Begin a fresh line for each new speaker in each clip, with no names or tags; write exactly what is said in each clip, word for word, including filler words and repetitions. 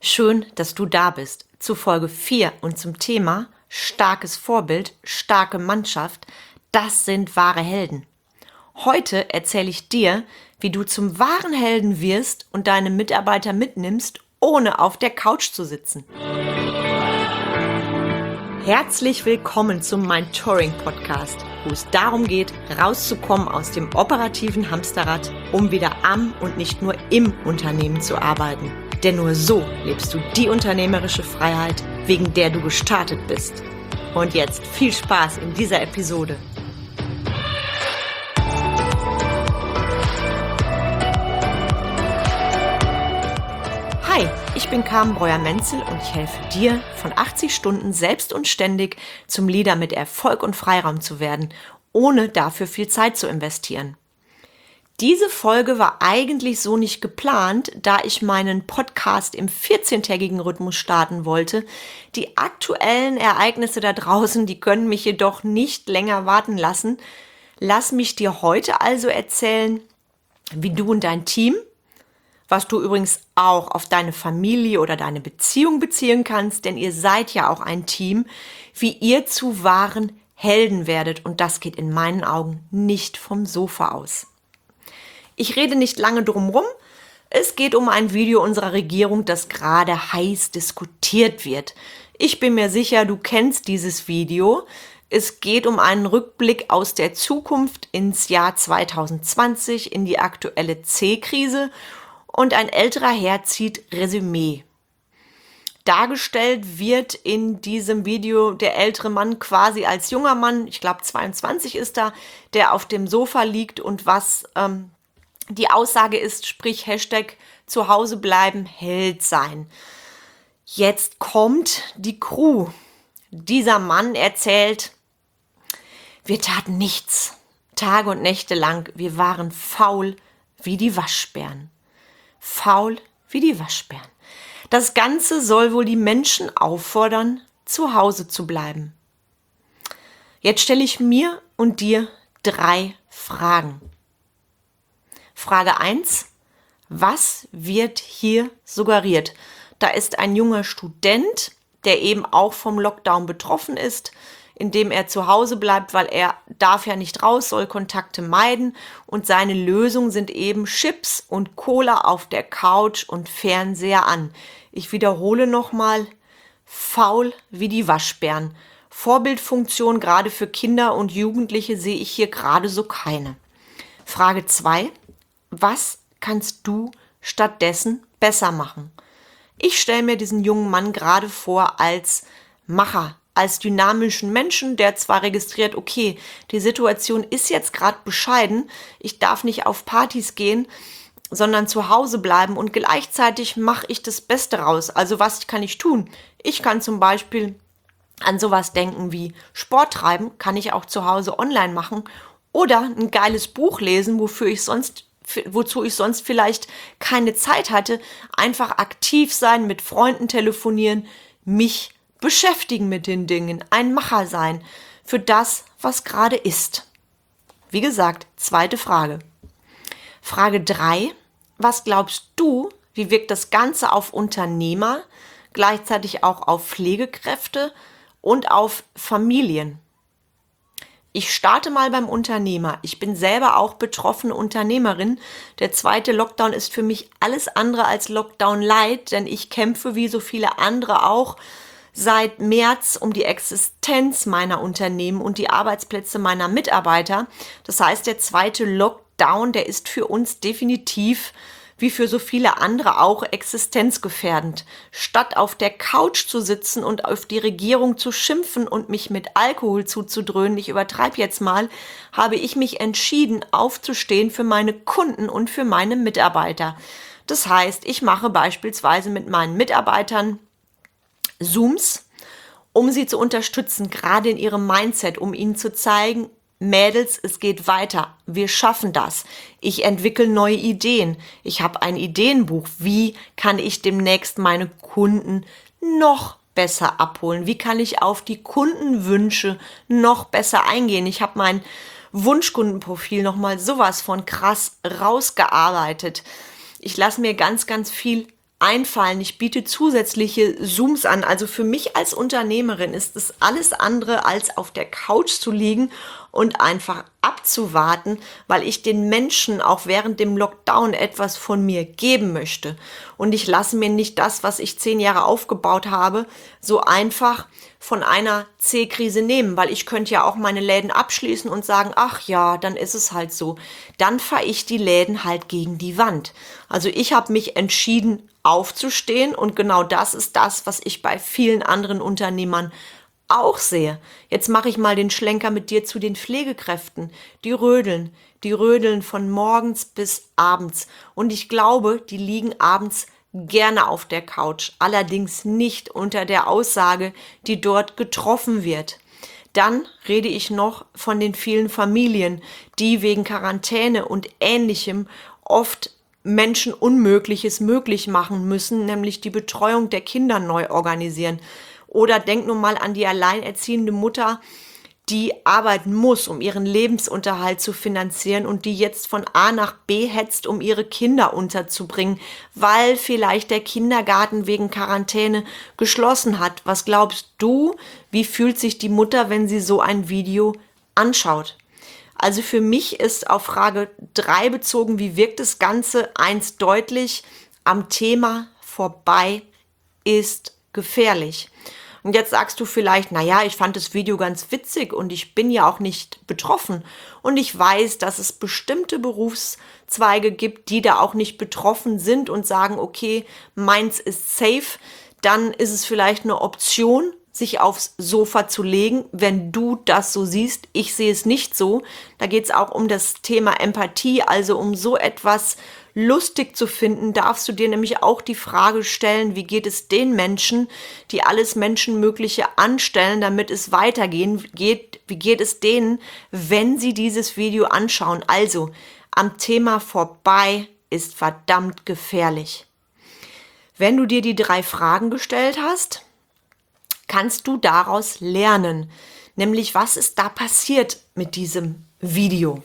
Schön, dass du da bist zu Folge vier und zum Thema starkes Vorbild, starke Mannschaft, das sind wahre Helden. Heute erzähle ich dir, wie du zum wahren Helden wirst und deine Mitarbeiter mitnimmst, ohne auf der Couch zu sitzen. Herzlich willkommen zum Mentoring-Podcast, wo es darum geht, rauszukommen aus dem operativen Hamsterrad, um wieder am und nicht nur im Unternehmen zu arbeiten. Denn nur so lebst du die unternehmerische Freiheit, wegen der du gestartet bist. Und jetzt viel Spaß in dieser Episode. Hi, ich bin Carmen Breuer-Menzel und ich helfe dir, von achtzig Stunden selbst und ständig zum Leader mit Erfolg und Freiraum zu werden, ohne dafür viel Zeit zu investieren. Diese Folge war eigentlich so nicht geplant, da ich meinen Podcast im vierzehntägigen Rhythmus starten wollte. Die aktuellen Ereignisse da draußen, die können mich jedoch nicht länger warten lassen. Lass mich dir heute also erzählen, wie du und dein Team, was du übrigens auch auf deine Familie oder deine Beziehung beziehen kannst, denn ihr seid ja auch ein Team, wie ihr zu wahren Helden werdet. Und das geht in meinen Augen nicht vom Sofa aus. Ich rede nicht lange drum rum. Es geht um ein Video unserer Regierung, das gerade heiß diskutiert wird. Ich bin mir sicher, du kennst dieses Video. Es geht um einen Rückblick aus der Zukunft ins Jahr zwanzig zwanzig, in die aktuelle C-Krise, und ein älterer Herr zieht Resümee. Dargestellt wird in diesem Video der ältere Mann quasi als junger Mann, ich glaube zweiundzwanzig ist er, der auf dem Sofa liegt und was ähm, die Aussage ist, sprich Hashtag zu Hause bleiben, Held sein. Jetzt kommt die Crew. Dieser Mann erzählt, wir taten nichts, Tage und Nächte lang, wir waren faul wie die Waschbären. Faul wie die Waschbären. Das Ganze soll wohl die Menschen auffordern, zu Hause zu bleiben. Jetzt stelle ich mir und dir drei Fragen. Frage eins. Was wird hier suggeriert? Da ist ein junger Student, der eben auch vom Lockdown betroffen ist, indem er zu Hause bleibt, weil er darf ja nicht raus, soll Kontakte meiden, und seine Lösung sind eben Chips und Cola auf der Couch und Fernseher an. Ich wiederhole nochmal, faul wie die Waschbären. Vorbildfunktion gerade für Kinder und Jugendliche sehe ich hier gerade so keine. Frage zwei. Was kannst du stattdessen besser machen? Ich stelle mir diesen jungen Mann gerade vor als Macher, als dynamischen Menschen, der zwar registriert, okay, die Situation ist jetzt gerade bescheiden, ich darf nicht auf Partys gehen, sondern zu Hause bleiben, und gleichzeitig mache ich das Beste raus. Also was kann ich tun? Ich kann zum Beispiel an sowas denken wie Sport treiben, kann ich auch zu Hause online machen, oder ein geiles Buch lesen, wofür ich sonst wozu ich sonst vielleicht keine Zeit hatte, einfach aktiv sein, mit Freunden telefonieren, mich beschäftigen mit den Dingen, ein Macher sein für das, was gerade ist. Wie gesagt, zweite Frage. Frage drei. Was glaubst du, wie wirkt das Ganze auf Unternehmer, gleichzeitig auch auf Pflegekräfte und auf Familien? Ich starte mal beim Unternehmer. Ich bin selber auch betroffene Unternehmerin. Der zweite Lockdown ist für mich alles andere als Lockdown Light, denn ich kämpfe wie so viele andere auch seit März um die Existenz meiner Unternehmen und die Arbeitsplätze meiner Mitarbeiter. Das heißt, der zweite Lockdown, der ist für uns definitiv, wie für so viele andere auch, existenzgefährdend. Statt auf der Couch zu sitzen und auf die Regierung zu schimpfen und mich mit Alkohol zuzudröhnen, ich übertreibe jetzt mal, habe ich mich entschieden, aufzustehen für meine Kunden und für meine Mitarbeiter. Das heißt, ich mache beispielsweise mit meinen Mitarbeitern Zooms, um sie zu unterstützen, gerade in ihrem Mindset, um ihnen zu zeigen, Mädels, es geht weiter, wir schaffen das. Ich entwickle neue Ideen. Ich habe ein Ideenbuch. Wie kann ich demnächst meine Kunden noch besser abholen? Wie kann ich auf die Kundenwünsche noch besser eingehen? Ich habe mein Wunschkundenprofil nochmal sowas von krass rausgearbeitet. Ich lasse mir ganz, ganz viel einfallen. Ich biete zusätzliche Zooms an. Also für mich als Unternehmerin ist es alles andere als auf der Couch zu liegen und einfach abzuwarten, weil ich den Menschen auch während dem Lockdown etwas von mir geben möchte. Und ich lasse mir nicht das, was ich zehn Jahre aufgebaut habe, so einfach von einer C-Krise nehmen, weil ich könnte ja auch meine Läden abschließen und sagen, ach ja, dann ist es halt so. Dann fahre ich die Läden halt gegen die Wand. Also ich habe mich entschieden, aufzustehen, und genau das ist das, was ich bei vielen anderen Unternehmern auch sehe. Jetzt mache ich mal den Schlenker mit dir zu den Pflegekräften. Die rödeln, die rödeln von morgens bis abends. Und ich glaube, die liegen abends gerne auf der Couch, allerdings nicht unter der Aussage, die dort getroffen wird. Dann rede ich noch von den vielen Familien, die wegen Quarantäne und Ähnlichem oft Menschen Unmögliches möglich machen müssen, nämlich die Betreuung der Kinder neu organisieren. Oder denk nur mal an die alleinerziehende Mutter, die arbeiten muss, um ihren Lebensunterhalt zu finanzieren und die jetzt von A nach B hetzt, um ihre Kinder unterzubringen, weil vielleicht der Kindergarten wegen Quarantäne geschlossen hat. Was glaubst du, wie fühlt sich die Mutter, wenn sie so ein Video anschaut? Also für mich ist auf Frage drei bezogen, wie wirkt das Ganze, eins deutlich: am Thema vorbei ist gefährlich. Und jetzt sagst du vielleicht, naja, ich fand das Video ganz witzig und ich bin ja auch nicht betroffen. Und ich weiß, dass es bestimmte Berufszweige gibt, die da auch nicht betroffen sind und sagen, okay, meins ist safe. Dann ist es vielleicht eine Option, sich aufs Sofa zu legen, wenn du das so siehst. Ich sehe es nicht so. Da geht es auch um das Thema Empathie, also um so etwas lustig zu finden, darfst du dir nämlich auch die Frage stellen, wie geht es den Menschen, die alles Menschenmögliche anstellen, damit es weitergehen geht, wie geht es denen, wenn sie dieses Video anschauen? Also, am Thema vorbei ist verdammt gefährlich. Wenn du dir die drei Fragen gestellt hast, kannst du daraus lernen, nämlich was ist da passiert mit diesem Video?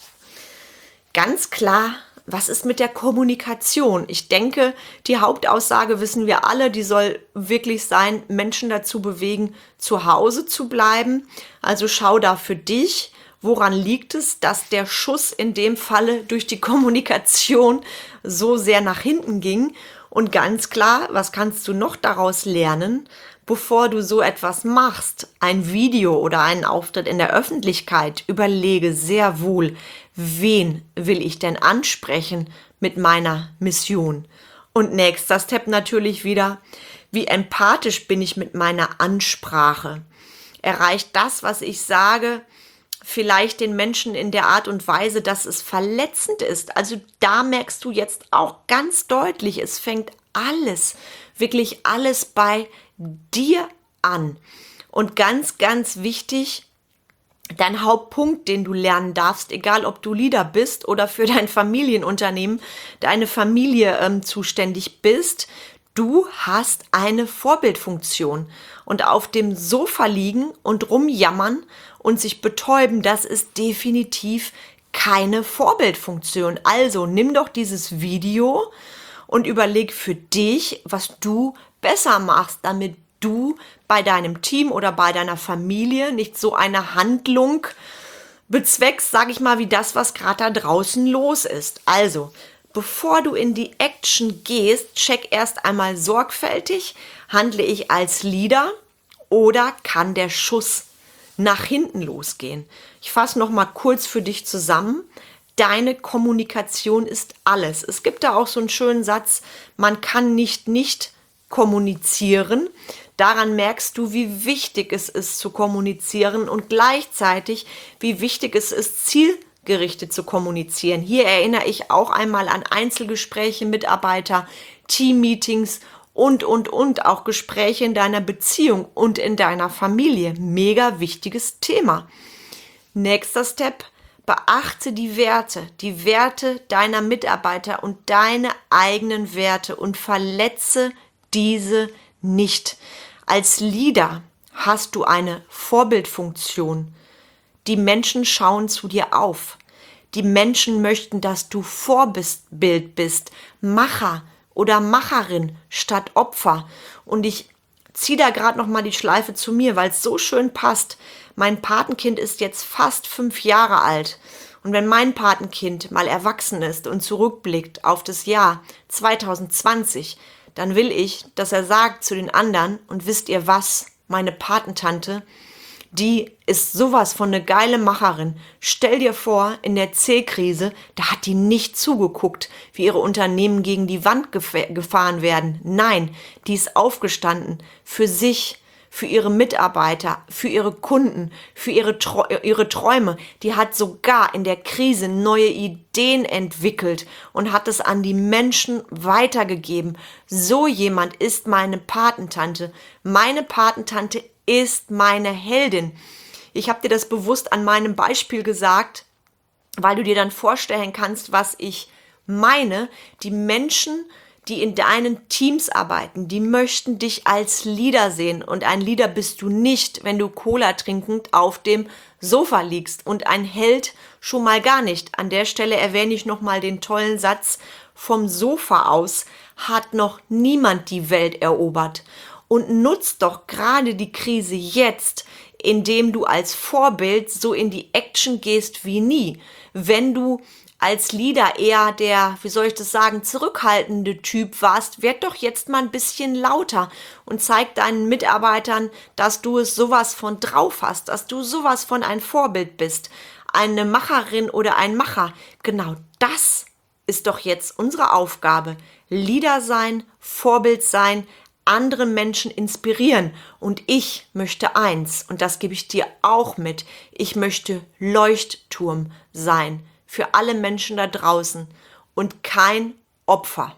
Ganz klar, was ist mit der Kommunikation? Ich denke, die Hauptaussage wissen wir alle, die soll wirklich sein, Menschen dazu bewegen, zu Hause zu bleiben. Also schau da für dich, woran liegt es, dass der Schuss in dem Falle durch die Kommunikation so sehr nach hinten ging? Und ganz klar, was kannst du noch daraus lernen, bevor du so etwas machst, ein Video oder einen Auftritt in der Öffentlichkeit? Überlege sehr wohl, wen will ich denn ansprechen mit meiner Mission? Und nächster Step natürlich wieder, wie empathisch bin ich mit meiner Ansprache? Erreicht das, was ich sage, vielleicht den Menschen in der Art und Weise, dass es verletzend ist? Also da merkst du jetzt auch ganz deutlich, es fängt alles, wirklich alles bei dir an. Und ganz, ganz wichtig, dein Hauptpunkt, den du lernen darfst, egal ob du Leader bist oder für dein Familienunternehmen, deine Familie ähm, zuständig bist, du hast eine Vorbildfunktion. Und auf dem Sofa liegen und rumjammern und sich betäuben, das ist definitiv keine Vorbildfunktion. Also nimm doch dieses Video und überleg für dich, was du besser machst, damit du bei deinem Team oder bei deiner Familie nicht so eine Handlung bezweckst, sage ich mal, wie das, was gerade da draußen los ist. Also, bevor du in die Action gehst, check erst einmal sorgfältig, handle ich als Leader oder kann der Schuss nach hinten losgehen? Ich fasse noch mal kurz für dich zusammen. Deine Kommunikation ist alles. Es gibt da auch so einen schönen Satz, man kann nicht nicht kommunizieren. Daran merkst du, wie wichtig es ist zu kommunizieren und gleichzeitig, wie wichtig es ist, zielgerichtet zu kommunizieren. Hier erinnere ich auch einmal an Einzelgespräche, Mitarbeiter, Teammeetings und, und, und, auch Gespräche in deiner Beziehung und in deiner Familie. Mega wichtiges Thema. Nächster Step: beachte die Werte, die Werte deiner Mitarbeiter und deine eigenen Werte und verletze diese nicht. Als Leader hast du eine Vorbildfunktion. Die Menschen schauen zu dir auf. Die Menschen möchten, dass du Vorbild bist, Macher oder Macherin statt Opfer. Und ich ziehe da gerade noch mal die Schleife zu mir, weil es so schön passt. Mein Patenkind ist jetzt fast fünf Jahre alt. Und wenn mein Patenkind mal erwachsen ist und zurückblickt auf das Jahr zwanzig zwanzig, dann will ich, dass er sagt zu den anderen, und wisst ihr was, meine Patentante, die ist sowas von eine geile Macherin. Stell dir vor, in der C-Krise, da hat die nicht zugeguckt, wie ihre Unternehmen gegen die Wand gef- gefahren werden. Nein, die ist aufgestanden für sich, für ihre Mitarbeiter, für ihre Kunden, für ihre, Tr- ihre Träume. Die hat sogar in der Krise neue Ideen entwickelt und hat es an die Menschen weitergegeben. So jemand ist meine Patentante. Meine Patentante ist meine Heldin. Ich habe dir das bewusst an meinem Beispiel gesagt, weil du dir dann vorstellen kannst, was ich meine. Die Menschen, die in deinen Teams arbeiten, die möchten dich als Leader sehen. Und ein Leader bist du nicht, wenn du Cola trinkend auf dem Sofa liegst. Und ein Held schon mal gar nicht. An der Stelle erwähne ich nochmal den tollen Satz: Vom Sofa aus hat noch niemand die Welt erobert. Und nutzt doch gerade die Krise jetzt, indem du als Vorbild so in die Action gehst wie nie. Wenn du als Leader eher der, wie soll ich das sagen, zurückhaltende Typ warst, werd doch jetzt mal ein bisschen lauter und zeig deinen Mitarbeitern, dass du es sowas von drauf hast, dass du sowas von ein Vorbild bist. Eine Macherin oder ein Macher. Genau das ist doch jetzt unsere Aufgabe. Leader sein, Vorbild sein, andere Menschen inspirieren. Und ich möchte eins, und das gebe ich dir auch mit, ich möchte Leuchtturm sein für alle Menschen da draußen und kein Opfer.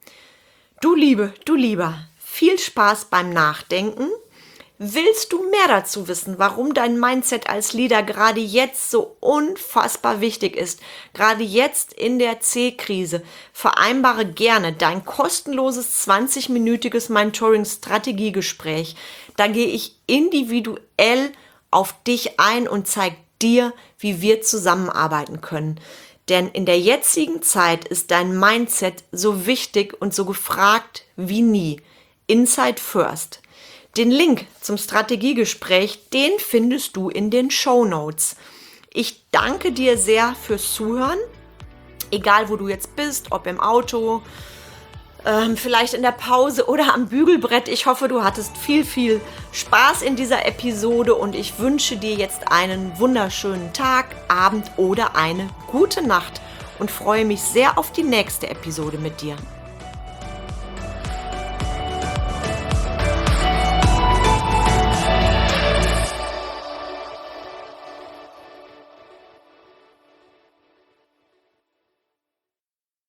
Du Liebe, du Lieber, viel Spaß beim Nachdenken. Willst du mehr dazu wissen, warum dein Mindset als Leader gerade jetzt so unfassbar wichtig ist, gerade jetzt in der C-Krise? Vereinbare gerne dein kostenloses zwanzig-minütiges Mentoring-Strategiegespräch. Da gehe ich individuell auf dich ein und zeige dir, wie wir zusammenarbeiten können. Denn in der jetzigen Zeit ist dein Mindset so wichtig und so gefragt wie nie. Inside First. Den Link zum Strategiegespräch, den findest du in den Shownotes. Ich danke dir sehr fürs Zuhören, egal wo du jetzt bist, ob im Auto, ähm, vielleicht in der Pause oder am Bügelbrett. Ich hoffe, du hattest viel, viel Spaß in dieser Episode und ich wünsche dir jetzt einen wunderschönen Tag, Abend oder eine gute Nacht und freue mich sehr auf die nächste Episode mit dir.